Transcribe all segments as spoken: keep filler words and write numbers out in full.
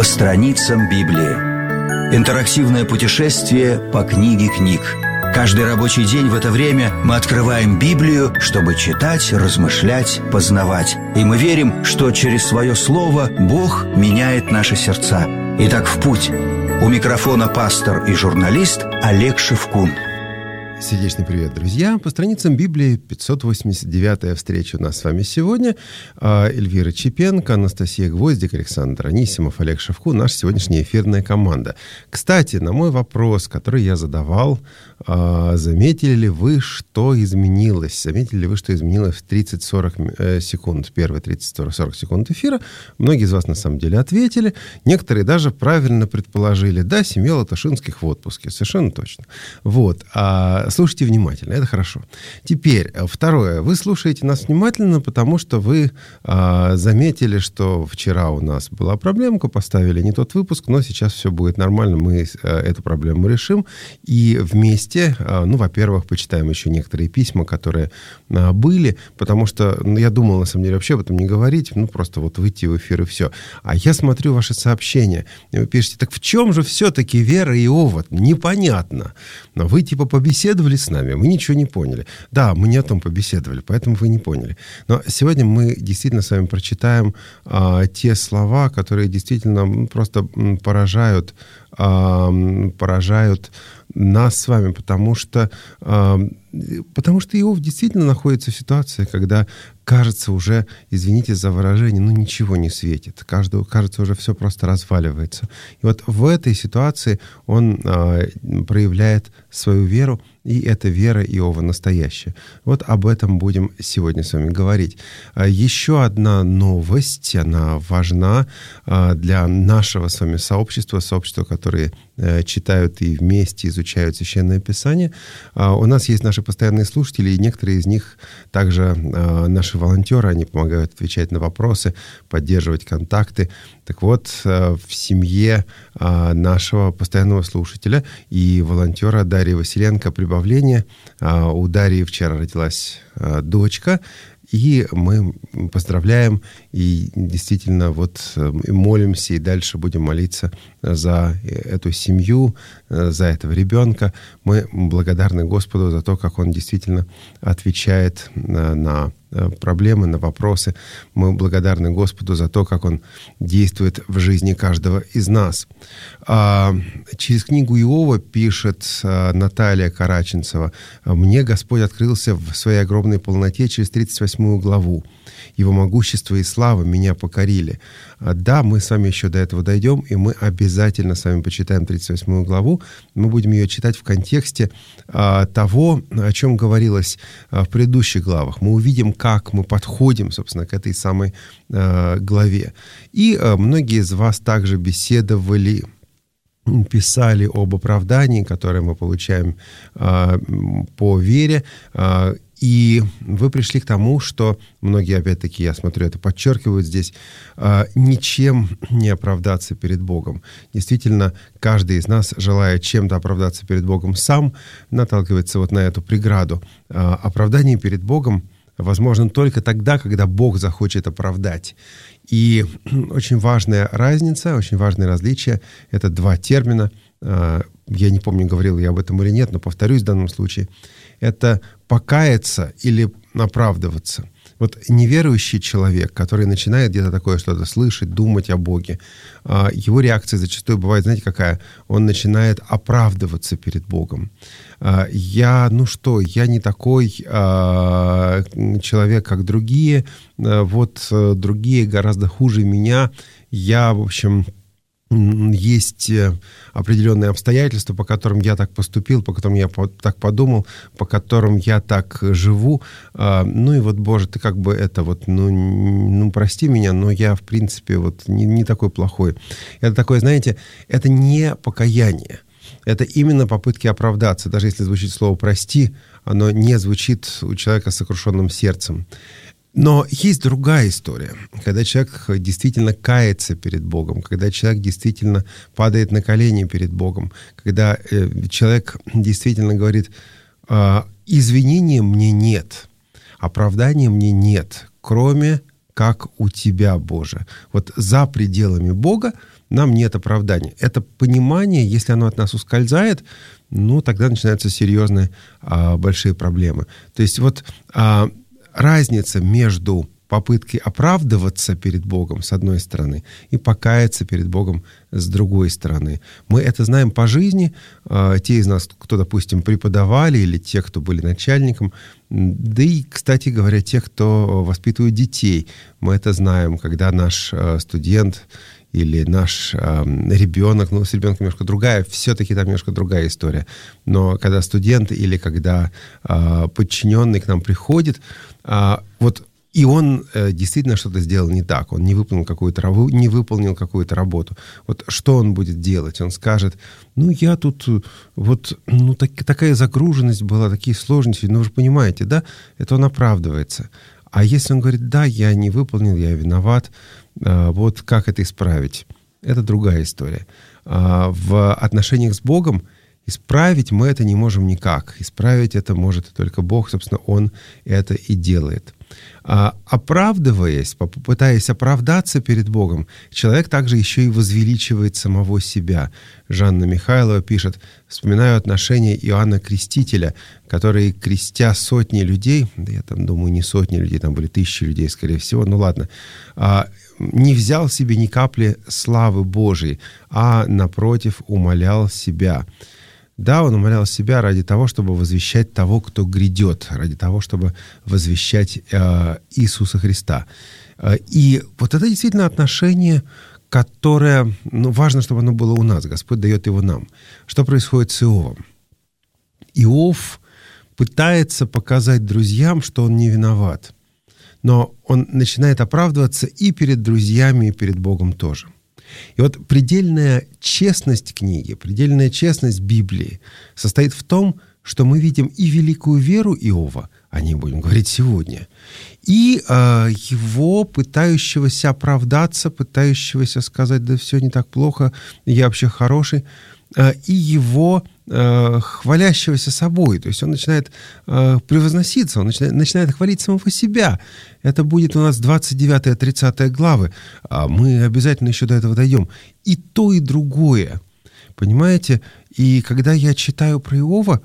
страницам Библии. Интерактивное путешествие по книге книг. Каждый рабочий день в это время мы открываем Библию, чтобы читать, размышлять, познавать. И мы верим, что через свое слово Бог меняет наши сердца. Итак, в путь. У микрофона пастор и журналист Олег Шевкун. Сердечный привет, друзья! По страницам Библии пятьсот восемьдесят девятая встреча у нас с вами сегодня. Эльвира Чепенко, Анастасия Гвоздик, Александр Анисимов, Олег Шевкун, наша сегодняшняя эфирная команда. Кстати, на мой вопрос, который я задавал, заметили ли вы, что изменилось? Заметили ли вы, что изменилось в тридцать-сорок секунд, первые тридцать-сорок секунд эфира? Многие из вас на самом деле ответили. Некоторые даже правильно предположили. Да, семья Латушинских в отпуске. Совершенно точно. Вот. А слушайте внимательно, это хорошо. Теперь, второе. Вы слушаете нас внимательно, потому что вы а, заметили, что вчера у нас была проблемка, поставили не тот выпуск, но сейчас все будет нормально, мы а, эту проблему решим. И вместе, а, ну, во-первых, почитаем еще некоторые письма, которые а, были, потому что, ну, я думал, на самом деле, вообще об этом не говорить, ну, просто вот выйти в эфир и все. А я смотрю ваши сообщения, и вы пишете, так в чем же все-таки вера и овод? Непонятно. Но вы типа побеседовали с нами, мы ничего не поняли. Да, мы не о том побеседовали, поэтому вы не поняли. Но сегодня мы действительно с вами прочитаем а, те слова, которые действительно ну, просто поражают, а, поражают нас с вами, потому что, а, потому что Иов действительно находится в ситуации, когда кажется уже, извините за выражение, ну ничего не светит. Каждому, кажется, уже все просто разваливается. И вот в этой ситуации он а, проявляет свою веру, и эта вера Иова настоящая. Вот об этом будем сегодня с вами говорить. Еще одна новость, она важна для нашего с вами сообщества, сообщества, которые читают и вместе изучают Священное Писание. У нас есть наши постоянные слушатели, и некоторые из них также наши волонтеры, они помогают отвечать на вопросы, поддерживать контакты. Так вот, в семье нашего постоянного слушателя и волонтера Дарьи Василенко прибавление. У Дарьи вчера родилась дочка, и мы поздравляем и действительно вот молимся, и дальше будем молиться за эту семью, за этого ребенка. Мы благодарны Господу за то, как Он действительно отвечает на проблемы, на вопросы. Мы благодарны Господу за то, как Он действует в жизни каждого из нас. Через книгу Иова пишет Наталья Караченцева: «Мне Господь открылся в своей огромной полноте через тридцать восьмую главу. Его могущество и слава меня покорили». Да, мы с вами еще до этого дойдем, и мы обязательно с вами почитаем тридцать восьмую главу. Мы будем ее читать в контексте а, того, о чем говорилось а, в предыдущих главах. Мы увидим, как мы подходим, собственно, к этой самой а, главе. И а, многие из вас также беседовали, писали об оправдании, которое мы получаем а, по вере, а, и вы пришли к тому, что многие, опять-таки, я смотрю, это подчеркивают здесь, ничем не оправдаться перед Богом. Действительно, каждый из нас, желая чем-то оправдаться перед Богом, сам наталкивается вот на эту преграду. Оправдание перед Богом возможно только тогда, когда Бог захочет оправдать. И очень важная разница, очень важное различие — это два термина. Я не помню, говорил я об этом или нет, но повторюсь в данном случае. Это покаяться или оправдываться. Вот неверующий человек, который начинает где-то такое что-то слышать, думать о Боге, его реакция зачастую бывает, знаете, какая? Он начинает оправдываться перед Богом. Я, ну что, я не такой человек, как другие, вот другие гораздо хуже меня, я, в общем... Есть определенные обстоятельства, по которым я так поступил, по которым я так подумал, по которым я так живу. Ну и вот, Боже, ты как бы это вот, ну, ну прости меня, но я, в принципе, вот не, не такой плохой. Это такое, знаете, это не покаяние. Это именно попытки оправдаться. Даже если звучит слово «прости», оно не звучит у человека с сокрушенным сердцем. Но есть другая история, когда человек действительно кается перед Богом, когда человек действительно падает на колени перед Богом, когда человек действительно говорит: «Извинения мне нет, оправдания мне нет, кроме как у Тебя, Боже». Вот за пределами Бога нам нет оправдания. Это понимание, если оно от нас ускользает, ну, тогда начинаются серьезные а, большие проблемы. То есть вот а, разница между попыткой оправдываться перед Богом, с одной стороны, и покаяться перед Богом, с другой стороны. Мы это знаем по жизни. А, те из нас, кто, допустим, преподавали, или те, кто были начальником, да и, кстати говоря, те, кто воспитывает детей. Мы это знаем, когда наш а, студент или наш э, ребенок, ну, с ребенком немножко другая, все-таки там немножко другая история. Но когда студент или когда э, подчиненный к нам приходит, э, вот и он э, действительно что-то сделал не так, он не выполнил какую-то, не выполнил какую-то работу. Вот что он будет делать? Он скажет, ну, я тут, вот, ну, так, такая загруженность была, такие сложности, ну, вы же понимаете, да? Это он оправдывается. А если он говорит, да, я не выполнил, я виноват, вот как это исправить? Это другая история. В отношениях с Богом исправить мы это не можем никак. Исправить это может только Бог, собственно, Он это и делает. Оправдываясь, попытаясь оправдаться перед Богом, человек также еще и возвеличивает самого себя. Жанна Михайлова пишет, вспоминаю отношения Иоанна Крестителя, который, крестя сотни людей, да я там думаю, не сотни людей, там были тысячи людей, скорее всего, ну ладно, не взял себе ни капли славы Божией, а, напротив, умалял себя. Да, он умолял себя ради того, чтобы возвещать того, кто грядет, ради того, чтобы возвещать э, Иисуса Христа. Э, и вот это действительно отношение, которое, ну, важно, чтобы оно было у нас. Господь дает его нам. Что происходит с Иовом? Иов пытается показать друзьям, что он не виноват. Но он начинает оправдываться и перед друзьями, и перед Богом тоже. И вот предельная честность книги, предельная честность Библии состоит в том, что мы видим и великую веру Иова, о ней будем говорить сегодня, и э, его пытающегося оправдаться, пытающегося сказать, да все не так плохо, я вообще хороший, э, и его э, хвалящегося собой. То есть он начинает э, превозноситься, он начинает, начинает хвалить самого себя. Это будет у нас двадцать девятая тридцатая главы. А мы обязательно еще до этого дойдем. И то, и другое. Понимаете? И когда я читаю про Иова,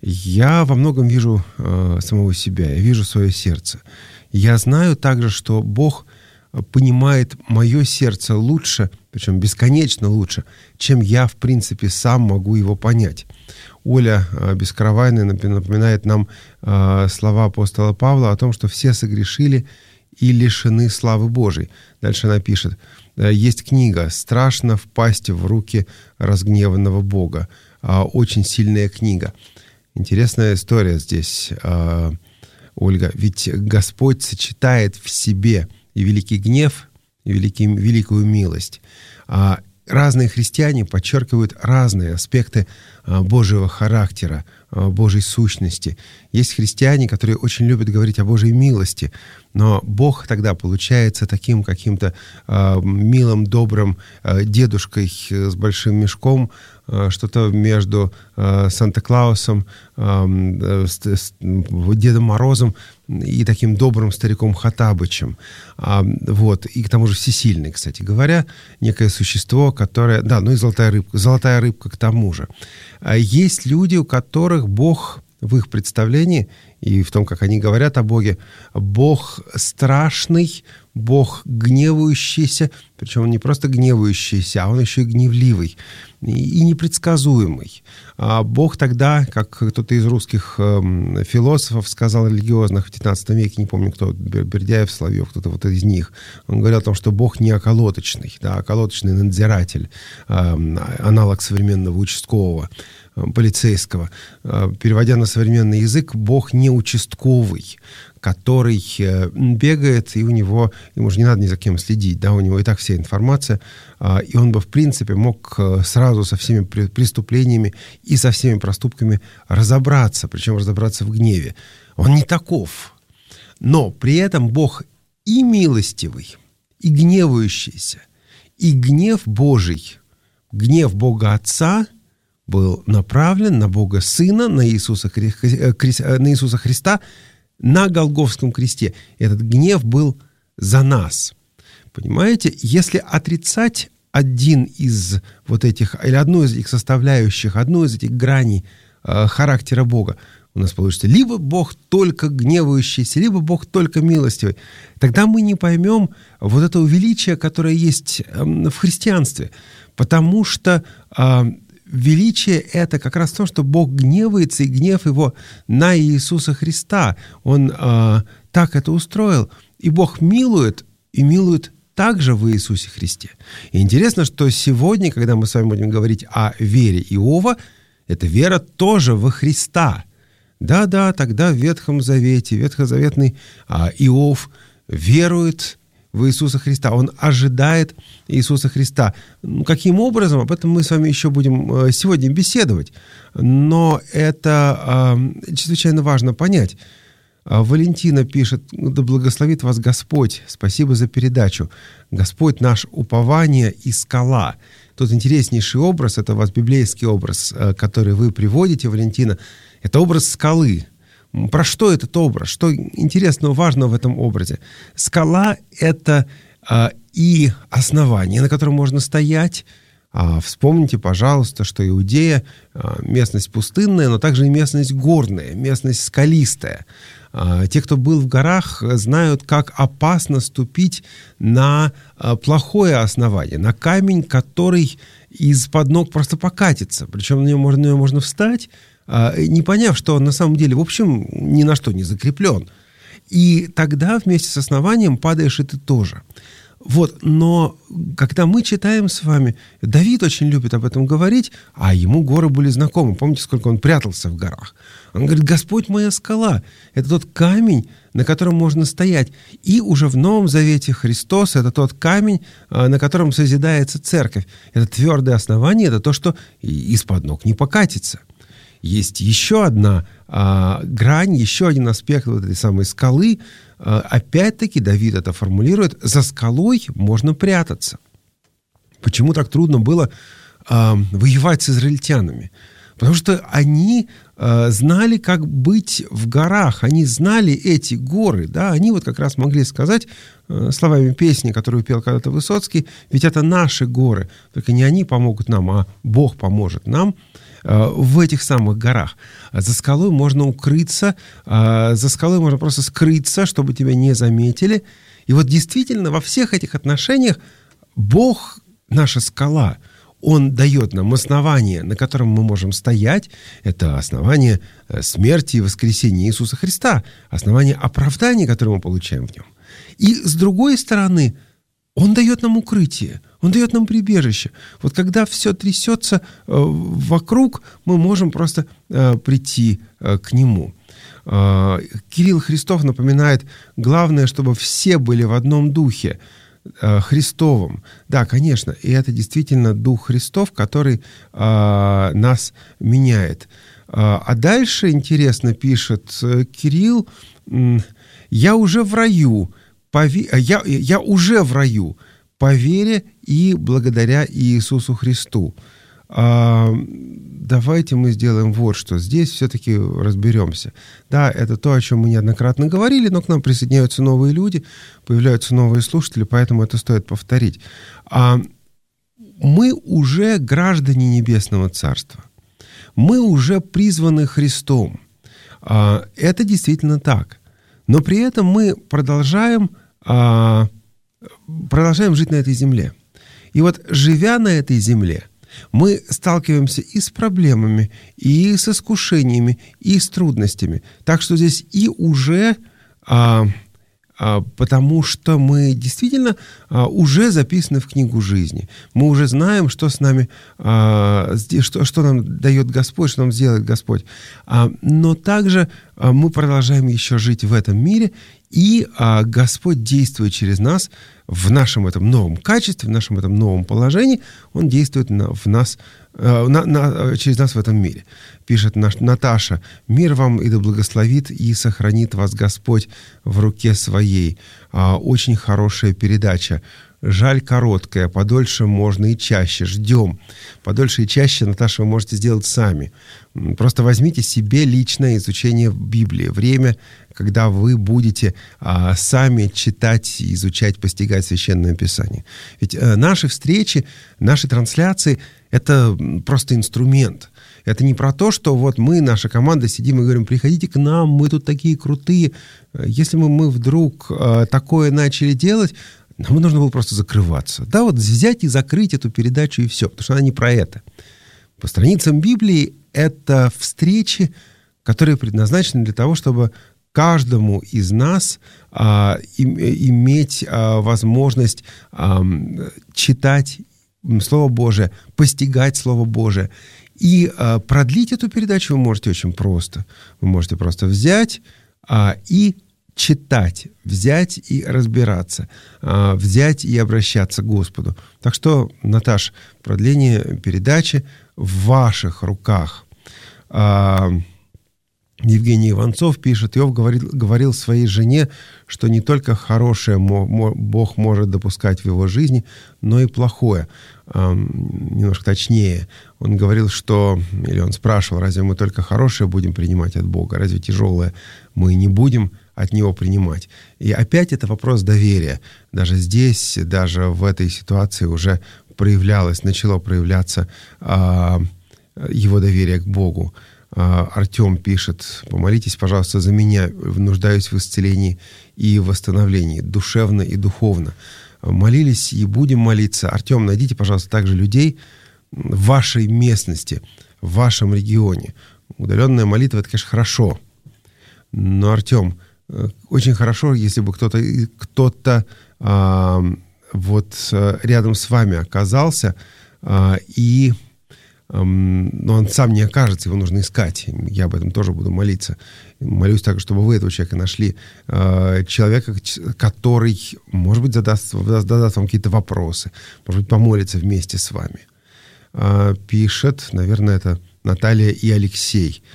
я во многом вижу э, самого себя, я вижу свое сердце. Я знаю также, что Бог понимает мое сердце лучше, причем бесконечно лучше, чем я, в принципе, сам могу его понять. Оля Бескаравайная напоминает нам э, слова апостола Павла о том, что все согрешили и лишены славы Божией. Дальше она пишет, есть книга «Страшно впасть в руки разгневанного Бога». Э, очень сильная книга. Интересная история здесь, э, Ольга. Ведь Господь сочетает в себе и великий гнев, и великий, великую милость. А разные христиане подчеркивают разные аспекты а, Божьего характера, а, Божьей сущности. Есть христиане, которые очень любят говорить о Божьей милости, но Бог тогда получается таким каким-то а, милым, добрым а, дедушкой с большим мешком, а, что-то между а, Санта-Клаусом, а, с, с, Дедом Морозом и таким добрым стариком Хаттабычем. А, вот. И к тому же всесильный, кстати говоря, некое существо, которое... Да, ну и золотая рыбка, золотая рыбка к тому же. А есть люди, у которых Бог в их представлении и в том, как они говорят о Боге, Бог страшный, Бог гневающийся, причем он не просто гневающийся, а он еще и гневливый и непредсказуемый. А Бог тогда, как кто-то из русских э, философов сказал, религиозных в девятнадцатом веке, не помню кто, Бердяев, Соловьев, кто-то вот из них, он говорил о том, что Бог не околоточный, да, околоточный надзиратель, э, аналог современного участкового, э, полицейского. Э, переводя на современный язык, Бог не участковый, который бегает, и у него, ему же не надо ни за кем следить, да, у него и так вся информация, и он бы, в принципе, мог сразу со всеми преступлениями и со всеми проступками разобраться, причем разобраться в гневе. Он не таков. Но при этом Бог и милостивый, и гневающийся, и гнев Божий, гнев Бога Отца был направлен на Бога Сына, на Иисуса, Хри... на Иисуса Христа, на Голгофском кресте. Этот гнев был за нас. Понимаете, если отрицать один из вот этих, или одну из этих составляющих, одну из этих граней э, характера Бога, у нас получится либо Бог только гневающийся, либо Бог только милостивый. Тогда мы не поймем вот этого величия, которое есть э, в христианстве. Потому что э, величие — это как раз то, что Бог гневается, и гнев Его на Иисуса Христа. Он э, так это устроил. И Бог милует, и милует также в Иисусе Христе. И интересно, что сегодня, когда мы с вами будем говорить о вере Иова, эта вера тоже во Христа. Да-да, тогда в Ветхом Завете, ветхозаветный а, Иов верует в Иисуса Христа. Он ожидает Иисуса Христа. Ну, каким образом? Об этом мы с вами еще будем сегодня беседовать. Но это а, чрезвычайно важно понять. Валентина пишет: «Да благословит вас Господь». Спасибо за передачу. Господь наш упование и скала. Тут интереснейший образ, это у вас библейский образ, который вы приводите, Валентина. Это образ скалы. Про что этот образ? Что интересного, важного в этом образе? Скала — это а, и основание, на котором можно стоять. А, вспомните, пожалуйста, что Иудея а, — местность пустынная, но также и местность горная, местность скалистая. А, те, кто был в горах, знают, как опасно ступить на а, плохое основание, на камень, который из-под ног просто покатится. Причем на него можно, на него можно встать, не поняв, что он на самом деле, в общем, ни на что не закреплен. И тогда вместе с основанием падаешь и ты тоже. Вот, но когда мы читаем с вами, Давид очень любит об этом говорить, а ему горы были знакомы. Помните, сколько он прятался в горах? Он говорит: «Господь моя скала». Это тот камень, на котором можно стоять. И уже в Новом Завете Христос — это тот камень, на котором созидается церковь. Это твердое основание, это то, что из-под ног не покатится. Есть еще одна а, грань, еще один аспект вот этой самой скалы. А, опять-таки Давид это формулирует: за скалой можно прятаться. Почему так трудно было а, воевать с израильтянами? Потому что они а, знали, как быть в горах, они знали эти горы, да, они вот как раз могли сказать а, словами песни, которую пел когда-то Высоцкий: ведь это наши горы, только не они помогут нам, а Бог поможет нам в этих самых горах. За скалой можно укрыться, за скалой можно просто скрыться, чтобы тебя не заметили. И вот действительно во всех этих отношениях Бог — наша скала. Он дает нам основание, на котором мы можем стоять. Это основание смерти и воскресения Иисуса Христа, основание оправдания, которое мы получаем в нем. И с другой стороны, Он дает нам укрытие, Он дает нам прибежище. Вот когда все трясется э, вокруг, мы можем просто э, прийти э, к Нему. Э, Кирилл Христов напоминает: главное, чтобы все были в одном духе, э, Христовом. Да, конечно, и это действительно Дух Христов, который э, нас меняет. Э, а дальше, интересно, пишет э, Кирилл: «Я уже в раю, пове... я, я уже в раю, по вере и благодаря Иисусу Христу». А, давайте мы сделаем вот что. Здесь все-таки разберемся. Да, это то, о чем мы неоднократно говорили, но к нам присоединяются новые люди, появляются новые слушатели, поэтому это стоит повторить. А, мы уже граждане Небесного Царства. Мы уже призваны Христом. А, это действительно так. Но при этом мы продолжаем... А, продолжаем жить на этой земле. И вот, живя на этой земле, мы сталкиваемся и с проблемами, и с искушениями, и с трудностями. Так что здесь и уже, а, а, потому что мы действительно а, уже записаны в книгу жизни. Мы уже знаем, что с нами, а, что, что нам дает Господь, что нам сделает Господь. А, но также а, мы продолжаем еще жить в этом мире, и а, Господь действует через нас в нашем этом новом качестве, в нашем этом новом положении. Он действует на, в нас, а, на, на, через нас в этом мире. Пишет наш, Наташа: «Мир вам, и да благословит и сохранит вас Господь в руке своей». А, очень хорошая передача. жаль короткое, подольше можно и чаще. Ждем. Подольше и чаще, Наташа, вы можете сделать сами. Просто возьмите себе личное изучение Библии. Время, когда вы будете а, сами читать, изучать, постигать Священное Писание. Ведь а, наши встречи, наши трансляции — это просто инструмент. Это не про то, что вот мы, наша команда, сидим и говорим: приходите к нам, мы тут такие крутые. Если мы, мы вдруг а, такое начали делать, нам нужно было просто закрываться. Да, вот взять и закрыть эту передачу, и все, потому что она не про это. По страницам Библии это встречи, которые предназначены для того, чтобы каждому из нас а, им, иметь а, возможность а, читать Слово Божие, постигать Слово Божие. И а, продлить эту передачу вы можете очень просто. Вы можете просто взять а, и читать, взять и разбираться, а, взять и обращаться к Господу. Так что, Наташ, продление передачи в ваших руках. А, Евгений Иванцов пишет: Иов говорил, говорил своей жене, что не только хорошее Бог может допускать в его жизни, но и плохое. Немножко точнее, он говорил, что, или он спрашивал: разве мы только хорошее будем принимать от Бога, разве тяжелое мы не будем от Него принимать? И опять это вопрос доверия. Даже здесь, даже в этой ситуации уже проявлялось, начало проявляться а, его доверие к Богу. Артем пишет: помолитесь, пожалуйста, за меня, нуждаюсь в исцелении и восстановлении, душевно и духовно. Молились и будем молиться. Артем, найдите, пожалуйста, также людей в вашей местности, в вашем регионе. Удаленная молитва — это, конечно, хорошо. Но, Артем, очень хорошо, если бы кто-то, кто-то а, вот рядом с вами оказался, а, и но он сам не окажется, его нужно искать. Я об этом тоже буду молиться. Молюсь также, чтобы вы этого человека нашли. Человека, который, может быть, задаст, задаст вам какие-то вопросы, может быть, помолится вместе с вами. Пишет, наверное, это Наталья и Алексей.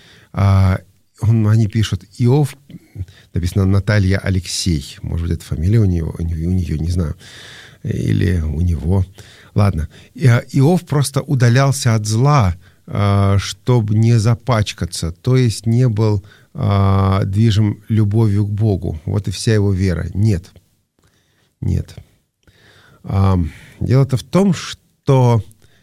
Он, они пишут: Иов, написано Наталья Алексей. Может быть, это фамилия у него, у нее, у нее, не знаю. Или у него. Ладно. Иов просто удалялся от зла, чтобы не запачкаться, то есть не был движим любовью к Богу. Вот и вся его вера. Нет. Нет. Дело-то в том, что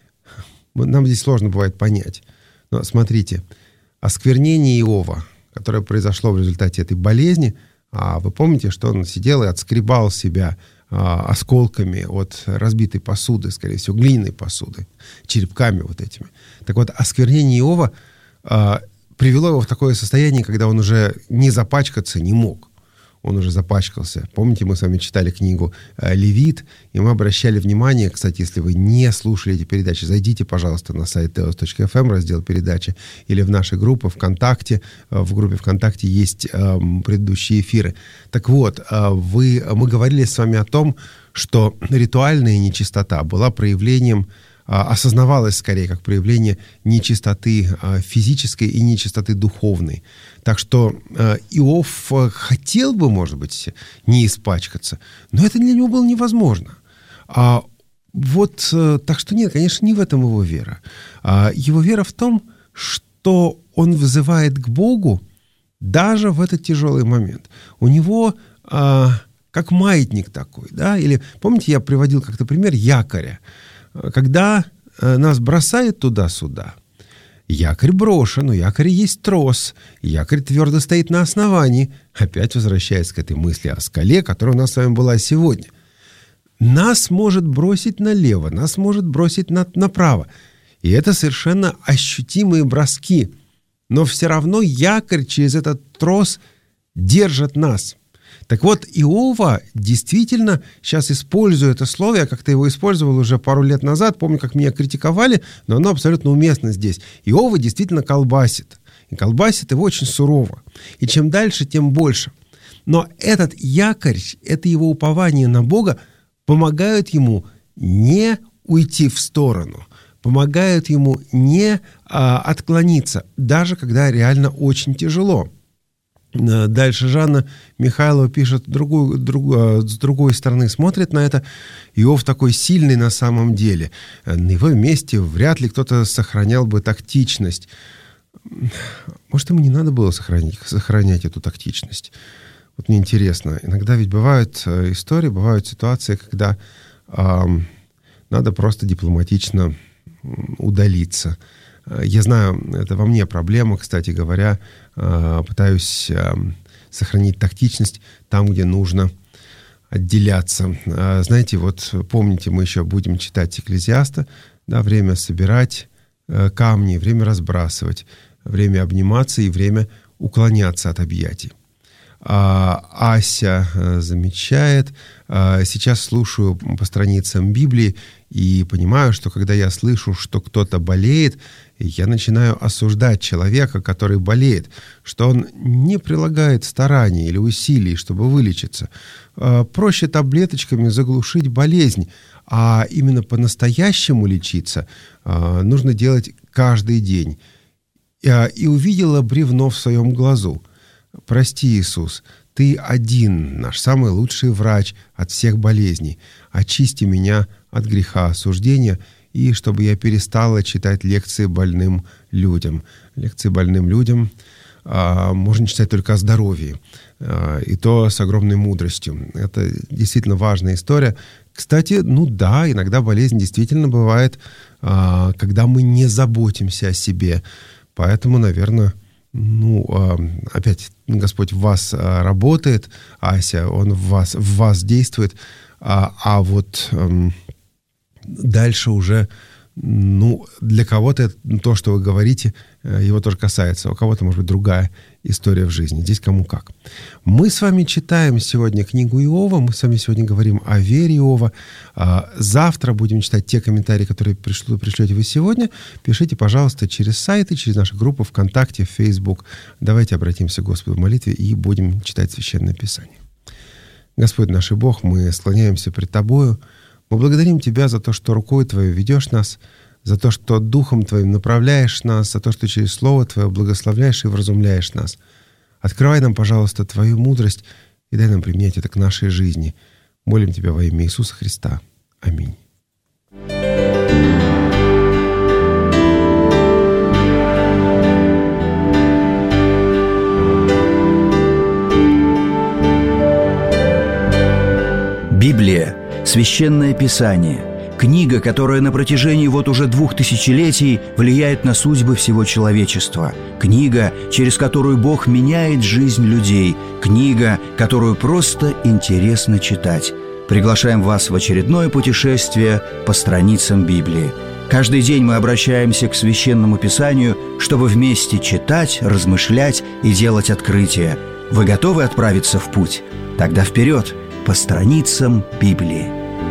нам здесь сложно бывает понять. Но смотрите, осквернение Иова, которое произошло в результате этой болезни, а вы помните, что он сидел и отскребал себя осколками от разбитой посуды, скорее всего, глиняной посуды, черепками вот этими. Так вот, осквернение Иова а, привело его в такое состояние, когда он уже не запачкаться не мог. Он уже запачкался. Помните, мы с вами читали книгу «Левит», и мы обращали внимание, кстати, если вы не слушали эти передачи, зайдите, пожалуйста, на сайт теос точка эф эм, раздел «Передачи», или в наши группы ВКонтакте. В группе ВКонтакте есть э, предыдущие эфиры. Так вот, э, вы, мы говорили с вами о том, что ритуальная нечистота была проявлением, осознавалось скорее как проявление нечистоты физической и нечистоты духовной. Так что Иов хотел бы, может быть, не испачкаться, но это для него было невозможно. А вот, так что нет, конечно, не в этом его вера. Его вера в том, что он взывает к Богу даже в этот тяжелый момент. У него как маятник такой, да, или, помните, я приводил как-то пример якоря. Когда нас бросает туда-сюда, якорь брошен, у якоря есть трос, якорь твердо стоит на основании. Опять возвращаясь к этой мысли о скале, которая у нас с вами была сегодня. Нас может бросить налево, нас может бросить на, направо. И это совершенно ощутимые броски. Но все равно якорь через этот трос держит нас. Так вот, Иова действительно, сейчас использую это слово, я как-то его использовал уже пару лет назад, помню, как меня критиковали, но оно абсолютно уместно здесь. Иова действительно колбасит, и колбасит его очень сурово. И чем дальше, тем больше. Но этот якорь, это его упование на Бога, помогают ему не уйти в сторону, помогают ему не а, отклониться, даже когда реально очень тяжело. Дальше Жанна Михайлова пишет, другую, другую, с другой стороны смотрит на это. Иов такой сильный на самом деле. На его месте вряд ли кто-то сохранял бы тактичность. Может, ему не надо было сохранить, сохранять эту тактичность? Вот мне интересно. Иногда ведь бывают истории, бывают ситуации, когда э, надо просто дипломатично удалиться. Я знаю, это во мне проблема, кстати говоря. Пытаюсь сохранить тактичность там, где нужно отделяться. Знаете, вот помните, мы еще будем читать Экклезиаста, да, время собирать камни, время разбрасывать, время обниматься и время уклоняться от объятий. Ася замечает, сейчас слушаю по страницам Библии и понимаю, что когда я слышу, что кто-то болеет, я начинаю осуждать человека, который болеет, что он не прилагает стараний или усилий, чтобы вылечиться. Проще таблеточками заглушить болезнь, а именно по-настоящему лечиться нужно делать каждый день. И увидела бревно в своем глазу. Прости, Иисус, Ты один, наш самый лучший врач от всех болезней. Очисти меня от греха, осуждения, и чтобы я перестала читать лекции больным людям. Лекции больным людям а, можно читать только о здоровье, а, и то с огромной мудростью. Это действительно важная история. Кстати, ну да, иногда болезнь действительно бывает, а, когда мы не заботимся о себе. Поэтому, наверное, ну, опять Господь в вас работает, Ася, Он в вас, в вас действует, а, а вот эм, дальше уже, ну, для кого-то то, что вы говорите, его тоже касается, у кого-то, может быть, другая история в жизни. Здесь кому как. Мы с вами читаем сегодня книгу Иова, мы с вами сегодня говорим о вере Иова. Завтра будем читать те комментарии, которые пришло, пришлете вы сегодня. Пишите, пожалуйста, через сайты, через наши группы ВКонтакте, в Facebook. Давайте обратимся к Господу в молитве и будем читать Священное Писание. Господь наш и Бог, мы склоняемся пред Тобою. Мы благодарим Тебя за то, что рукой Твоей ведешь нас, за то, что Духом Твоим направляешь нас, за то, что через Слово Твое благословляешь и вразумляешь нас. Открывай нам, пожалуйста, Твою мудрость и дай нам применять это к нашей жизни. Молим Тебя во имя Иисуса Христа. Аминь. Библия – Священное Писание, книга, которая на протяжении вот уже двух тысячелетий влияет на судьбы всего человечества, книга, через которую Бог меняет жизнь людей, книга, которую просто интересно читать. Приглашаем вас в очередное путешествие по страницам Библии. Каждый день мы обращаемся к Священному Писанию, чтобы вместе читать, размышлять и делать открытия. Вы готовы отправиться в путь? Тогда вперед, по страницам Библии.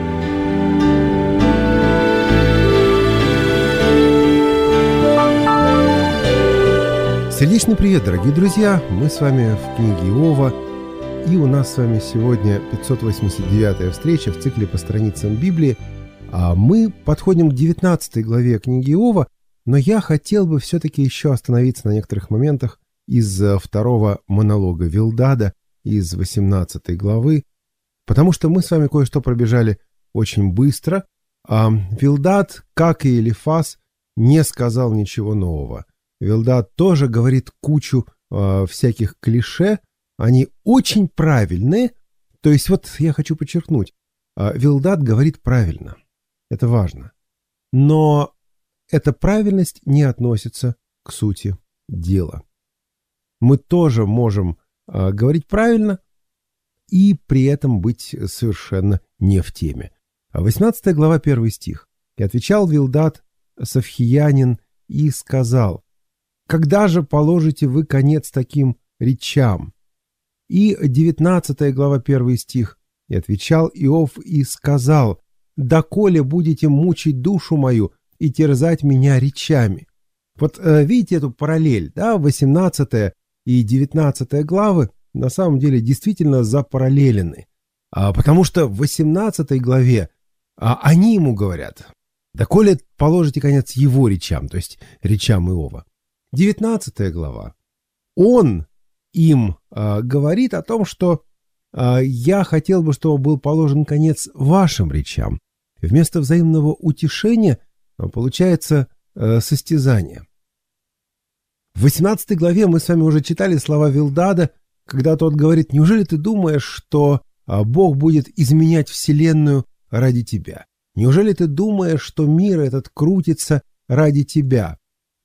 Сердечный привет, дорогие друзья! Мы с вами в книге Иова, и у нас с вами сегодня пятьсот восемьдесят девятая встреча в цикле по страницам Библии. А мы подходим к девятнадцатой главе книги Иова, но я хотел бы все-таки еще остановиться на некоторых моментах из второго монолога Вилдада из восемнадцатой главы, потому что мы с вами кое-что пробежали очень быстро. А Вилдад, как и Элифаз, не сказал ничего нового. Вилдад тоже говорит кучу э, всяких клише, они очень правильные. То есть вот я хочу подчеркнуть, э, Вилдад говорит правильно, это важно. Но эта правильность не относится к сути дела. Мы тоже можем э, говорить правильно и при этом быть совершенно не в теме. восемнадцатая глава, первый стих. «И отвечал Вилдад Савхиянин и сказал: когда же положите вы конец таким речам?» И девятнадцатая глава, первый стих. «И отвечал Иов и сказал: доколе будете мучить душу мою и терзать меня речами?» Вот видите эту параллель, да, восемнадцатая и девятнадцатая главы на самом деле действительно запараллелены. А, потому что в восемнадцатой главе а, они ему говорят: доколе положите конец его речам, то есть речам Иова. девятнадцатая глава. Он им э, говорит о том, что э, я хотел бы, чтобы был положен конец вашим речам. Вместо взаимного утешения э, получается э, состязание. В восемнадцатой главе мы с вами уже читали слова Вилдада, когда тот говорит: «Неужели ты думаешь, что Бог будет изменять вселенную ради тебя? Неужели ты думаешь, что мир этот крутится ради тебя?»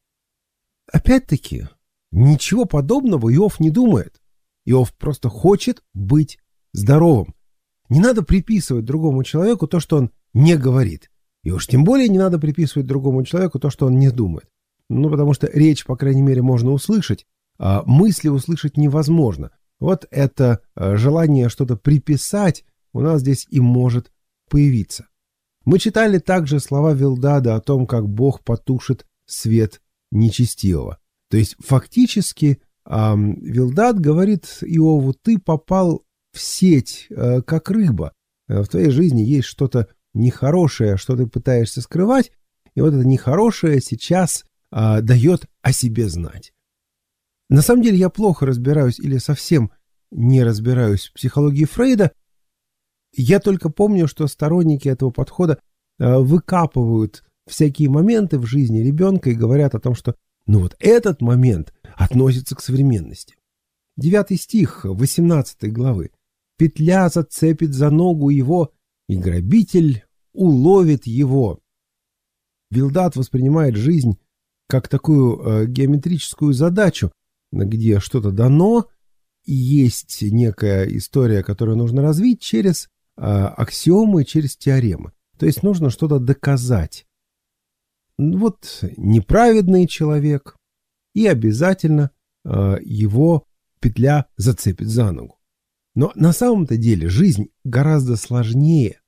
Опять-таки, ничего подобного Иов не думает. Иов просто хочет быть здоровым. Не надо приписывать другому человеку то, что он не говорит. И уж тем более не надо приписывать другому человеку то, что он не думает. Ну, потому что речь, по крайней мере, можно услышать, а мысли услышать невозможно. Вот это желание что-то приписать у нас здесь и может появиться. Мы читали также слова Вилдада о том, как Бог потушит свет нечестивого. То есть фактически эм, Вилдад говорит Иову: ты попал в сеть, э, как рыба. В твоей жизни есть что-то нехорошее, что ты пытаешься скрывать, и вот это нехорошее сейчас э, дает о себе знать. На самом деле я плохо разбираюсь или совсем не разбираюсь в психологии Фрейда. Я только помню, что сторонники этого подхода э, выкапывают всякие моменты в жизни ребенка и говорят о том, что ну вот этот момент относится к современности. Девятый стих восемнадцатой главы. «Петля зацепит за ногу его, и грабитель уловит его». Вилдад воспринимает жизнь как такую э, геометрическую задачу, где что-то дано, и есть некая история, которую нужно развить через э, аксиомы, через теоремы. То есть нужно что-то доказать. Вот неправедный человек, и обязательно э, его петля зацепит за ногу. Но на самом-то деле жизнь гораздо сложнее.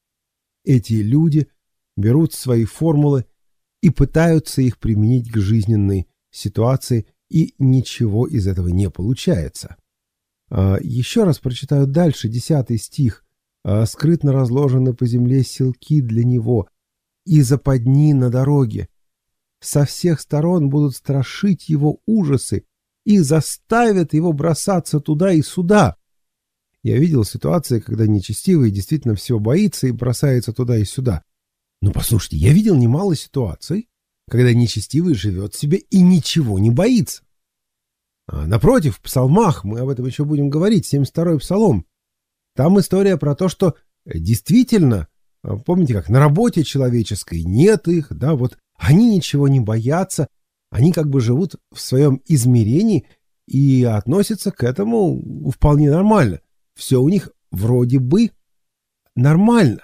Эти люди берут свои формулы и пытаются их применить к жизненной ситуации, и ничего из этого не получается. Еще раз прочитаю дальше, десятый стих. «Скрытно разложены по земле селки для него, и западни на дороге. Со всех сторон будут страшить его ужасы, и заставят его бросаться туда и сюда». Я видел ситуации, когда нечестивый действительно всего боится и бросается туда и сюда. Но послушайте, я видел немало ситуаций, когда нечестивый живет себе и ничего не боится. А напротив, в псалмах, мы об этом еще будем говорить, семьдесят второй псалом, там история про то, что действительно, помните, как на работе человеческой нет их, да, вот они ничего не боятся, они как бы живут в своем измерении и относятся к этому вполне нормально. Все у них вроде бы нормально.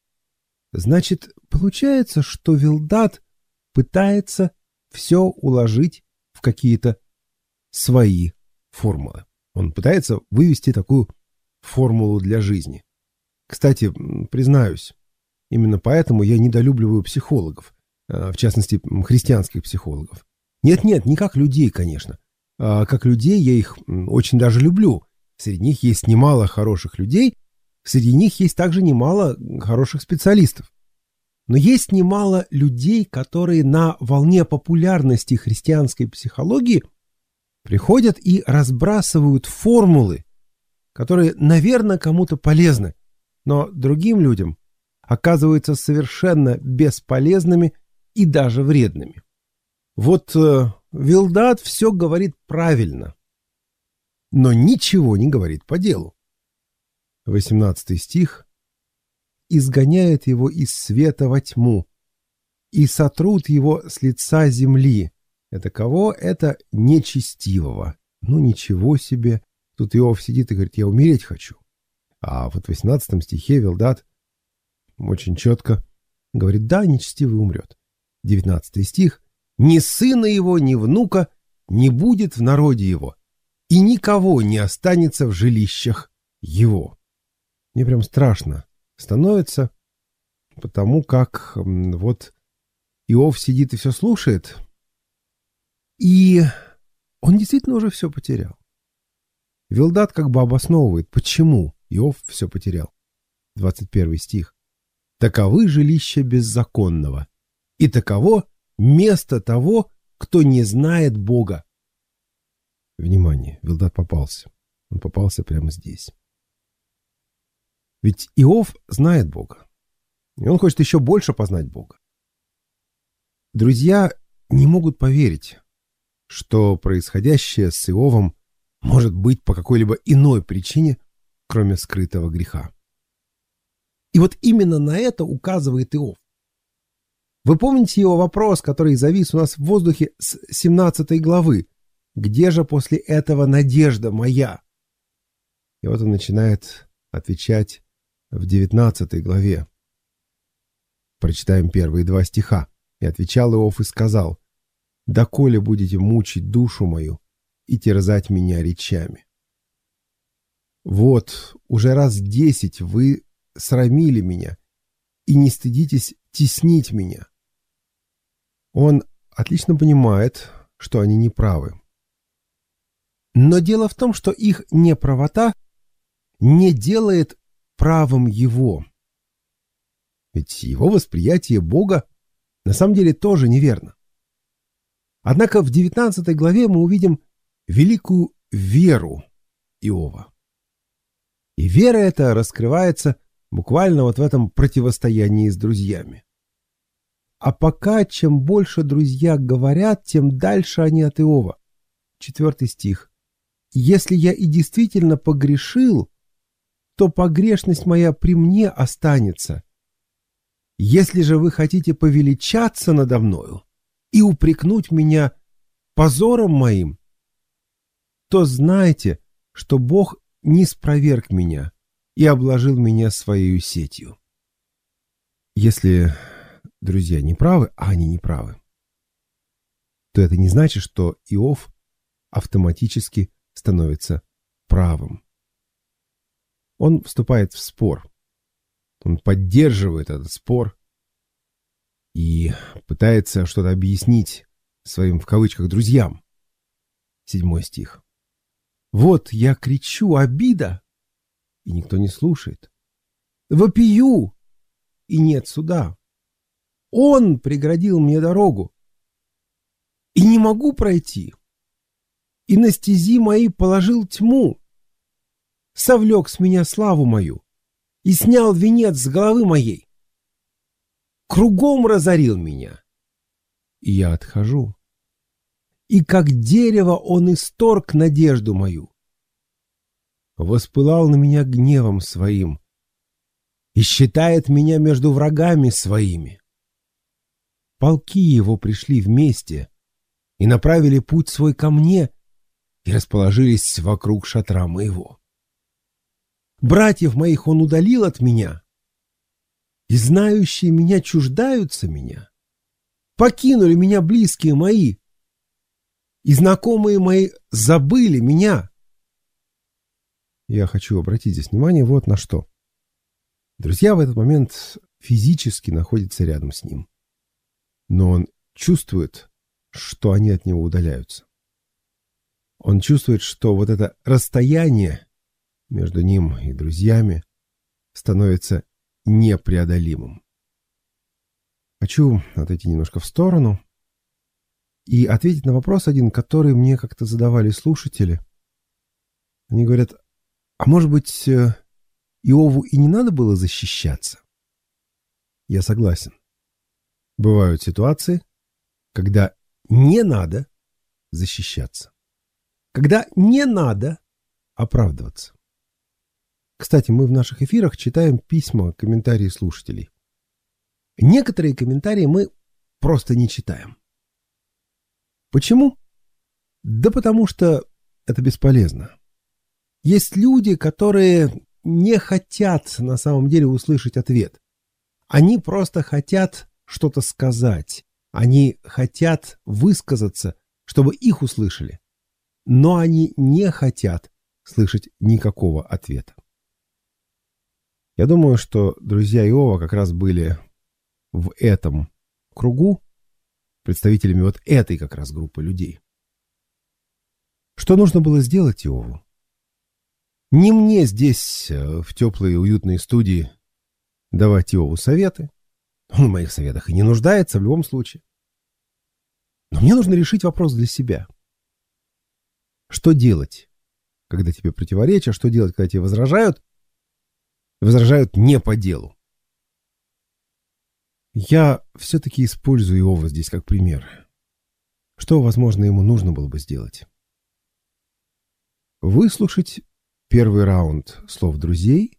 Значит, получается, что Вилдад пытается все уложить в какие-то свои формулы. Он пытается вывести такую формулу для жизни. Кстати, признаюсь, именно поэтому я недолюбливаю психологов, в частности, христианских психологов. Нет-нет, не как людей, конечно. А как людей я их очень даже люблю. Среди них есть немало хороших людей, среди них есть также немало хороших специалистов. Но есть немало людей, которые на волне популярности христианской психологии приходят и разбрасывают формулы, которые, наверное, кому-то полезны, но другим людям оказываются совершенно бесполезными и даже вредными. Вот э, Вилдад все говорит правильно, но ничего не говорит по делу. восемнадцатый стих. «Изгоняет его из света во тьму, и сотрут его с лица земли». Это кого? Это нечестивого. Ну ничего себе. Тут Иов сидит и говорит: я умереть хочу. А вот в восемнадцатом стихе Вилдад очень четко говорит: да, нечестивый умрет. девятнадцатый стих. «Ни сына его, ни внука не будет в народе его, и никого не останется в жилищах его». Мне прям страшно становится, потому как вот Иов сидит и все слушает, и он действительно уже все потерял. Вилдад как бы обосновывает, почему Иов все потерял. двадцать первый стих. «Таковы жилища беззаконного, и таково место того, кто не знает Бога». Внимание, Вилдад попался. Он попался прямо здесь. Ведь Иов знает Бога. И он хочет еще больше познать Бога. Друзья не могут поверить, что происходящее с Иовом может быть по какой-либо иной причине, кроме скрытого греха. И вот именно на это указывает Иов. Вы помните его вопрос, который завис у нас в воздухе с семнадцатой главы? «Где же после этого надежда моя?» И вот он начинает отвечать в девятнадцатой главе. Прочитаем первые два стиха. «И отвечал Иов и сказал: доколе будете мучить душу мою и терзать меня речами? Вот, уже раз десять вы срамили меня и не стыдитесь теснить меня». Он отлично понимает, что они неправы. Но дело в том, что их неправота не делает правым его. Ведь его восприятие Бога на самом деле тоже неверно. Однако в девятнадцатой главе мы увидим великую веру Иова. И вера эта раскрывается буквально вот в этом противостоянии с друзьями. А пока чем больше друзья говорят, тем дальше они от Иова. Четвертый стих. «Если я и действительно погрешил, то погрешность моя при мне останется. Если же вы хотите повеличаться надо мною и упрекнуть меня позором моим, то знайте, что Бог не спроверг меня и обложил меня своей сетью». Если друзья не правы, а они не правы, то это не значит, что Иов автоматически становится правым. Он вступает в спор. Он поддерживает этот спор и пытается что-то объяснить своим, в кавычках, друзьям. Седьмой стих. «Вот я кричу: обида, и никто не слушает. Вопию, и нет суда. Он преградил мне дорогу, и не могу пройти. И на стези мои положил тьму, совлек с меня славу мою и снял венец с головы моей. Кругом разорил меня, и я отхожу. И как дерево он исторг надежду мою. Воспылал на меня гневом своим и считает меня между врагами своими. Полки его пришли вместе и направили путь свой ко мне и расположились вокруг шатра моего. Братьев моих он удалил от меня, и знающие меня чуждаются меня. Покинули меня близкие мои, и знакомые мои забыли меня». Я хочу обратить здесь внимание вот на что. Друзья в этот момент физически находятся рядом с ним, но он чувствует, что они от него удаляются. Он чувствует, что вот это расстояние между ним и друзьями становится непреодолимым. Хочу отойти немножко в сторону и ответить на вопрос один, который мне как-то задавали слушатели. Они говорят: а может быть, Иову и не надо было защищаться? Я согласен. Бывают ситуации, когда не надо защищаться. Когда не надо оправдываться. Кстати, мы в наших эфирах читаем письма, комментарии слушателей. Некоторые комментарии мы просто не читаем. Почему? Да потому что это бесполезно. Есть люди, которые не хотят на самом деле услышать ответ. Они просто хотят что-то сказать. Они хотят высказаться, чтобы их услышали. Но они не хотят слышать никакого ответа. Я думаю, что друзья Иова как раз были в этом кругу представителями вот этой как раз группы людей. Что нужно было сделать Иову? Не мне здесь, в теплой и уютной студии, давать Иову советы. Он в моих советах и не нуждается в любом случае. Но мне нужно решить вопрос для себя. Что делать, когда тебе противоречат? Что делать, когда тебе возражают? Возражают не по делу. Я все-таки использую Иова здесь как пример. Что, возможно, ему нужно было бы сделать? Выслушать первый раунд слов друзей,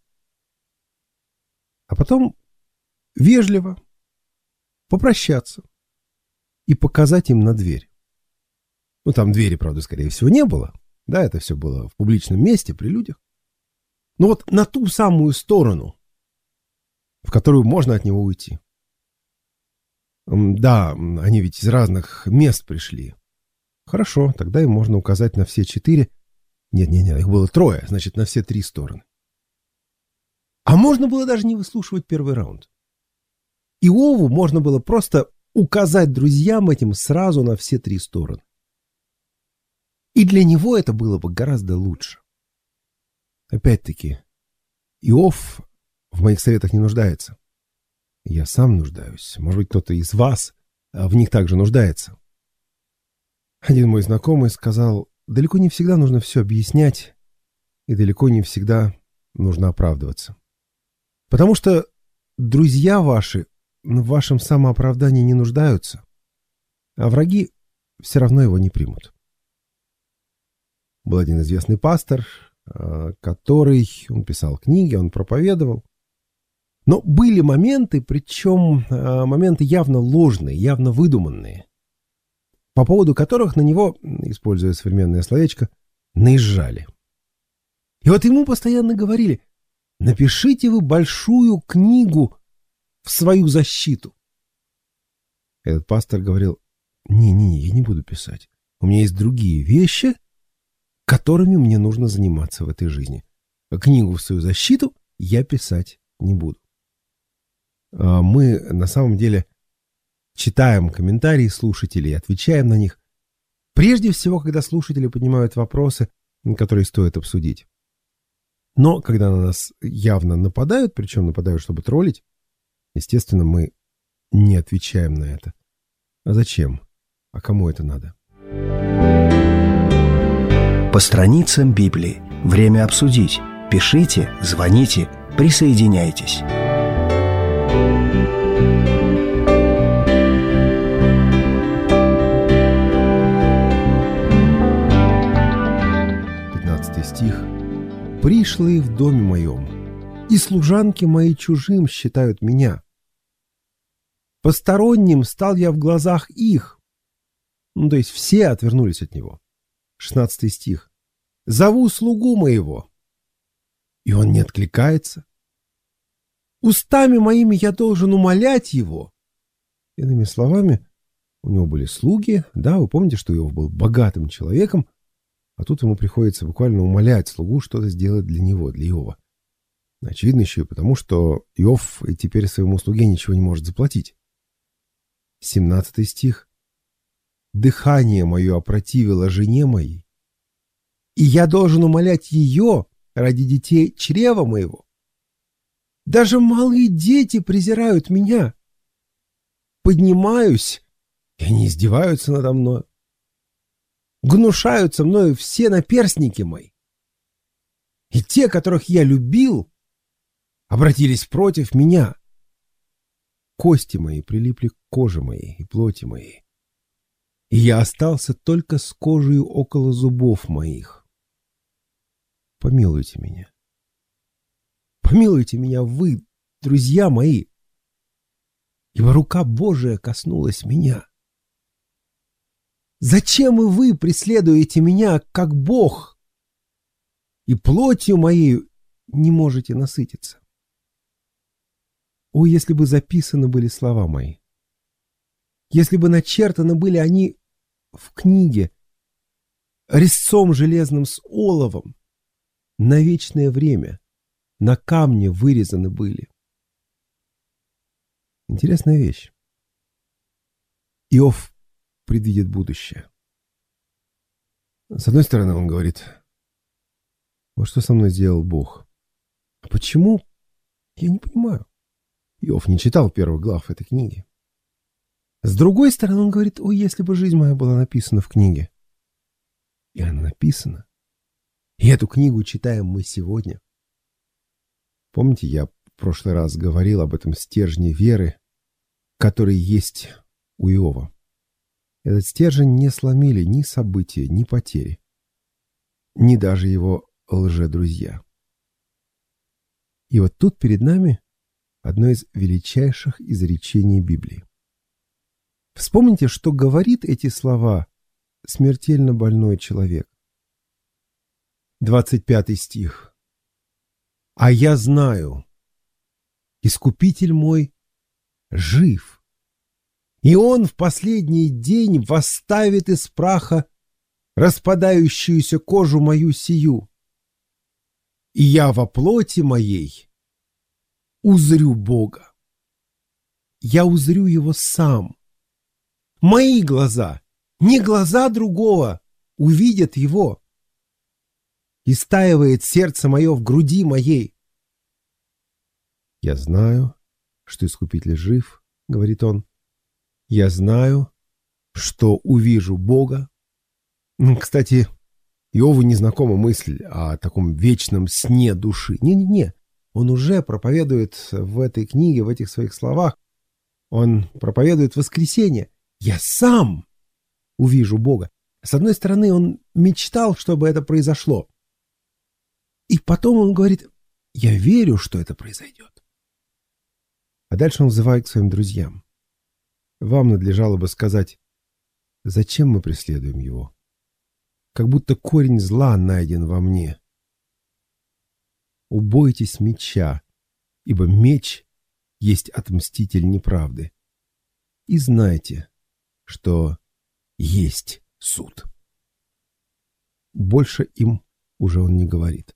а потом вежливо попрощаться и показать им на дверь. Ну, там двери, правда, скорее всего, не было. Да, это все было в публичном месте, при людях. Но вот на ту самую сторону, в которую можно от него уйти. Да, они ведь из разных мест пришли. Хорошо, тогда им можно указать на все четыре. Нет-нет-нет, их было трое, значит, на все три стороны. А можно было даже не выслушивать первый раунд. Иову можно было просто указать друзьям этим сразу на все три стороны. И для него это было бы гораздо лучше. Опять-таки, Иов в моих советах не нуждается. Я сам нуждаюсь. Может быть, кто-то из вас в них также нуждается. Один мой знакомый сказал, далеко не всегда нужно все объяснять, и далеко не всегда нужно оправдываться. Потому что друзья ваши в вашем самооправдании не нуждаются, а враги все равно его не примут. Был один известный пастор, который, он писал книги, он проповедовал. Но были моменты, причем моменты явно ложные, явно выдуманные, по поводу которых на него, используя современное словечко, наезжали. И вот ему постоянно говорили, напишите вы большую книгу в свою защиту. Этот пастор говорил, не-не-не, я не буду писать. У меня есть другие вещи, которыми мне нужно заниматься в этой жизни. Книгу в свою защиту я писать не буду. Мы на самом деле читаем комментарии слушателей, отвечаем на них. Прежде всего, когда слушатели поднимают вопросы, которые стоит обсудить. Но когда на нас явно нападают, причем нападают, чтобы троллить, естественно, мы не отвечаем на это. А зачем? А кому это надо? По страницам Библии. Время обсудить. Пишите, звоните, присоединяйтесь. пятнадцатый стих. «Пришлые в доме моем, и служанки мои чужим считают меня. Посторонним стал я в глазах их». Ну, то есть все отвернулись от него. шестнадцатый стих. «Зову слугу моего, и он не откликается. Устами моими я должен умолять его». Иными словами, у него были слуги. Да, вы помните, что Иов был богатым человеком, а тут ему приходится буквально умолять слугу что-то сделать для него, для Иова. Очевидно еще и потому, что Иов теперь своему слуге ничего не может заплатить. семнадцатый стих. «Дыхание мое опротивило жене моей, и я должен умолять ее ради детей чрева моего. Даже малые дети презирают меня. Поднимаюсь, и они издеваются надо мной. Гнушаются мною все наперстники мои. И те, которых я любил, обратились против меня. Кости мои прилипли к коже моей и плоти моей, и я остался только с кожей около зубов моих. Помилуйте меня. Помилуйте меня вы, друзья мои, ибо рука Божия коснулась меня. Зачем и вы преследуете меня, как Бог, и плотью моей не можете насытиться? О, если бы записаны были слова мои, если бы начертаны были они в книге резцом железным с оловом, на вечное время, на камне вырезаны были. Интересная вещь. Иов предвидит будущее. С одной стороны, он говорит, вот что со мной сделал Бог. А почему? Я не понимаю. Иов не читал первых глав этой книги. С другой стороны, он говорит, ой, если бы жизнь моя была написана в книге. И она написана. И эту книгу читаем мы сегодня. Помните, я в прошлый раз говорил об этом стержне веры, который есть у Иова. Этот стержень не сломили ни события, ни потери, ни даже его лжедрузья. И вот тут перед нами одно из величайших изречений Библии. Вспомните, что говорит эти слова смертельно больной человек. двадцать пятый стих. «А я знаю, Искупитель мой жив, и Он в последний день восставит из праха распадающуюся кожу мою сию, и я во плоти моей узрю Бога. Я узрю Его сам. Мои глаза, не глаза другого, увидят Его. Истаивает сердце мое в груди моей». «Я знаю, что Искупитель жив», — говорит он. «Я знаю, что увижу Бога». Кстати, Иову не знакома мысль о таком вечном сне души. Не-не-не, он уже проповедует в этой книге, в этих своих словах, он проповедует воскресение. «Я сам увижу Бога». С одной стороны, он мечтал, чтобы это произошло. И потом он говорит: «Я верю, что это произойдет». А дальше он взывает к своим друзьям. Вам надлежало бы сказать: зачем мы преследуем его? Как будто корень зла найден во мне. Убойтесь меча, ибо меч есть отмститель неправды. И знайте, что есть суд. Больше им уже он не говорит.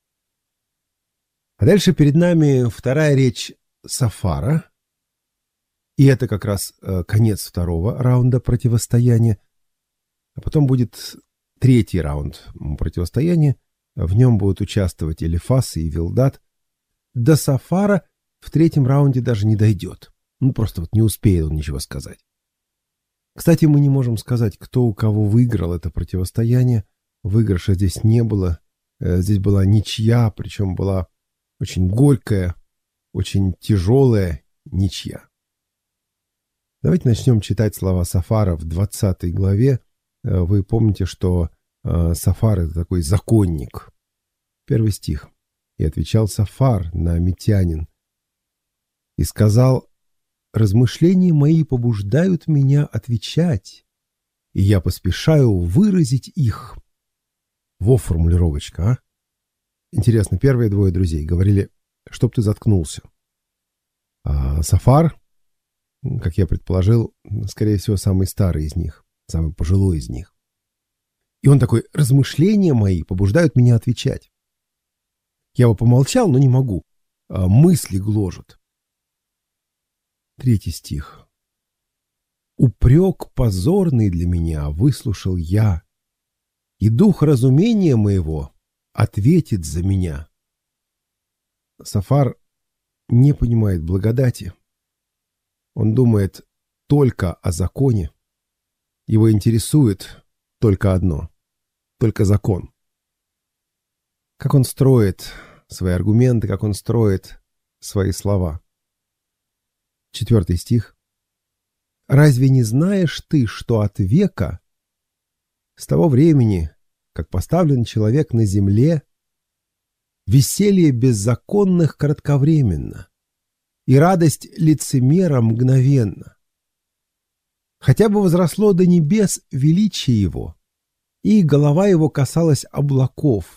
А дальше перед нами вторая речь Софара. И это как раз э, конец второго раунда противостояния. А потом будет третий раунд противостояния. В нем будут участвовать Элифаз и Вилдат. До Софара в третьем раунде даже не дойдет. Ну, просто вот не успеет он ничего сказать. Кстати, мы не можем сказать, кто у кого выиграл это противостояние. Выигрыша здесь не было. Э, здесь была ничья, причем была очень горькая, очень тяжелая ничья. Давайте начнем читать слова Софара в двадцатой главе. Вы помните, что Софар — это такой законник. Первый стих. «И отвечал Софар на Митянин и сказал: размышления мои побуждают меня отвечать, и я поспешаю выразить их». Во формулировочка, а? Интересно, первые двое друзей говорили: чтоб ты заткнулся. А Софар, как я предположил, скорее всего, самый старый из них, самый пожилой из них. И он такой: размышления мои побуждают меня отвечать. Я бы помолчал, но не могу. А мысли гложут. Третий стих. «Упрек позорный для меня выслушал я, и дух разумения моего ответит за меня». Софар не понимает благодати. Он думает только о законе. Его интересует только одно, только закон. Как он строит свои аргументы, как он строит свои слова. Четвертый стих. «Разве не знаешь ты, что от века, с того времени, как поставлен человек на земле, веселье беззаконных кратковременно, и радость лицемера мгновенно? Хотя бы возросло до небес величие его, и голова его касалась облаков.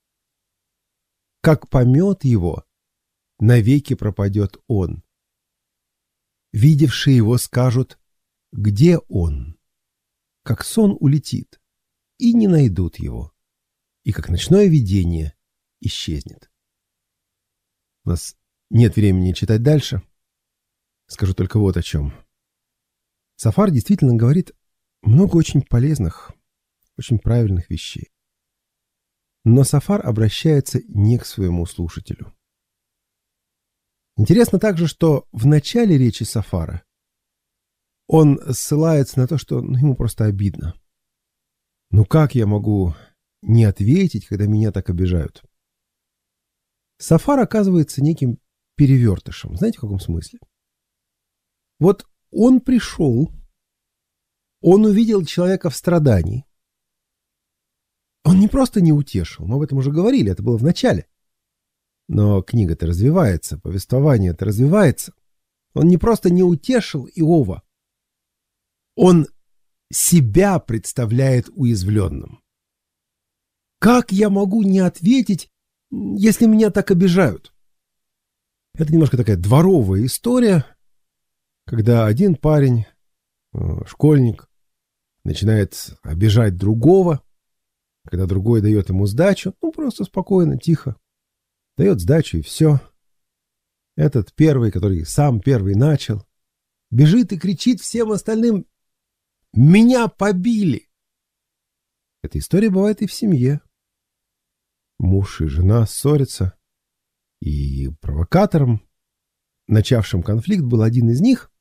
Как помет его, навеки пропадет он. Видевшие его скажут: где он? Как сон улетит, и не найдут его, и как ночное видение исчезнет». У нас нет времени читать дальше. Скажу только вот о чем. Софар действительно говорит много очень полезных, очень правильных вещей. Но Софар обращается не к своему слушателю. Интересно также, что в начале речи Софара он ссылается на то, что ну, ему просто обидно. Ну как я могу не ответить, когда меня так обижают? Сафар оказывается неким перевертышем. Знаете, в каком смысле? Вот он пришел, он увидел человека в страдании. Он не просто не утешил, мы об этом уже говорили, это было в начале. Но книга-то развивается, повествование-то развивается. Он не просто не утешил Иова, он себя представляет уязвленным. Как я могу не ответить, если меня так обижают? Это немножко такая дворовая история, когда один парень, школьник, начинает обижать другого, когда другой дает ему сдачу, ну просто спокойно, тихо, дает сдачу и все. Этот первый, который сам первый начал, бежит и кричит всем остальным: «Меня побили!» Эта история бывает и в семье. Муж и жена ссорятся, и провокатором, начавшим конфликт, был один из них.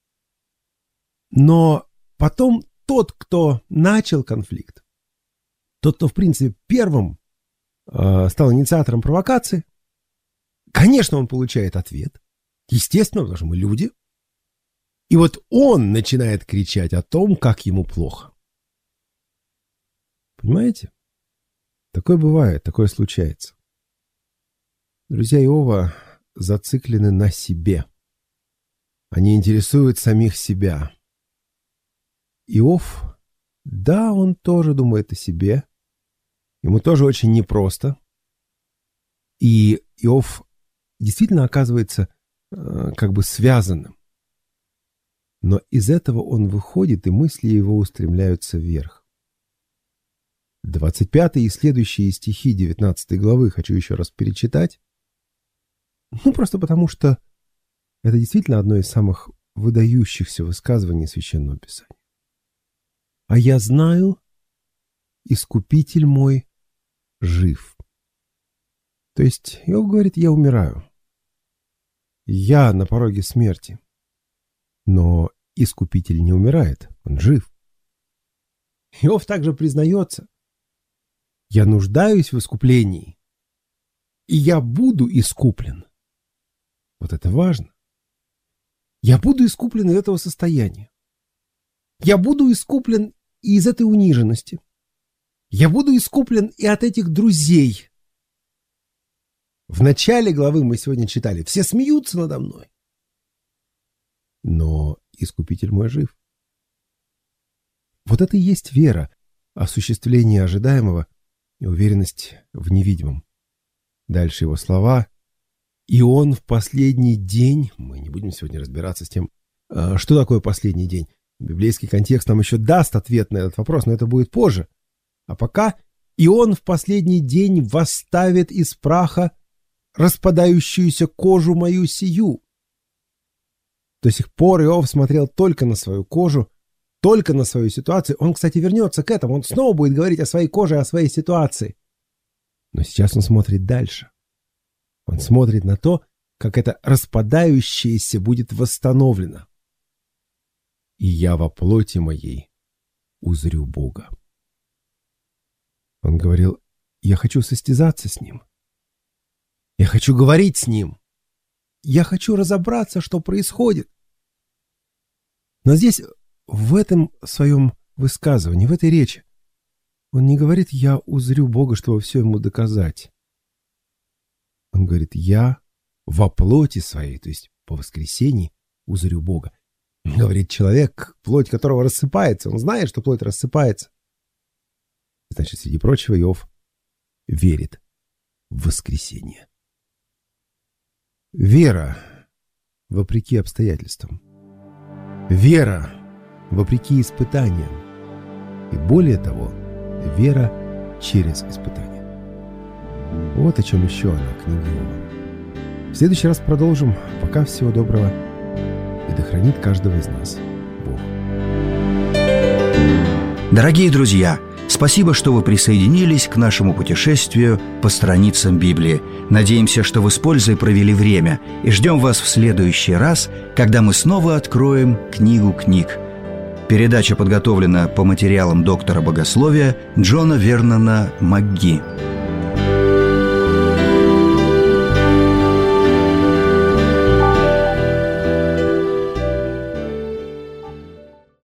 Но потом тот, кто начал конфликт, тот, кто, в принципе, первым э, стал инициатором провокации, конечно, он получает ответ. Естественно, потому что мы люди. И вот он начинает кричать о том, как ему плохо. Понимаете? Такое бывает, такое случается. Друзья Иова зациклены на себе. Они интересуют самих себя. Иов, да, он тоже думает о себе. Ему тоже очень непросто. И Иов действительно оказывается э, как бы связанным. Но из этого он выходит, и мысли его устремляются вверх. двадцать пятые и следующие стихи девятнадцатой главы хочу еще раз перечитать. Ну, просто потому что это действительно одно из самых выдающихся высказываний Священного Писания. «А я знаю, Искупитель мой жив». То есть Иов говорит: я умираю. Я на пороге смерти. Но Искупитель не умирает, он жив. Иов также признается: я нуждаюсь в искуплении, и я буду искуплен. Вот это важно. Я буду искуплен из этого состояния. Я буду искуплен и из этой униженности. Я буду искуплен и от этих друзей. В начале главы мы сегодня читали: все смеются надо мной. Но Искупитель мой жив. Вот это и есть вера, осуществление ожидаемого и уверенность в невидимом. Дальше его слова: и он в последний день, мы не будем сегодня разбираться с тем, что такое последний день. Библейский контекст нам еще даст ответ на этот вопрос, но это будет позже. А пока: и он в последний день восставит из праха распадающуюся кожу мою сию. До сих пор Иов смотрел только на свою кожу, только на свою ситуацию. Он, кстати, вернется к этому. Он снова будет говорить о своей коже, о своей ситуации. Но сейчас он смотрит дальше. Он смотрит на то, как это распадающееся будет восстановлено. И я во плоти моей узрю Бога. Он говорил: я хочу состязаться с Ним. Я хочу говорить с Ним. Я хочу разобраться, что происходит. Но здесь, в этом своем высказывании, в этой речи, он не говорит: я узрю Бога, чтобы все ему доказать. Он говорит: я во плоти своей, то есть по воскресении, узрю Бога. Говорит человек, плоть которого рассыпается. Он знает, что плоть рассыпается. Значит, среди прочего, Иов верит в воскресение. Вера вопреки обстоятельствам. Вера вопреки испытаниям. И более того, вера через испытания. Вот о чем еще она, книга Иова. В следующий раз продолжим. Пока всего доброго. И да хранит каждого из нас Бог. Дорогие друзья, спасибо, что вы присоединились к нашему путешествию по страницам Библии. Надеемся, что вы с пользой провели время, и ждем вас в следующий раз, когда мы снова откроем книгу книг. Передача подготовлена по материалам доктора богословия Джона Вернона МакГи.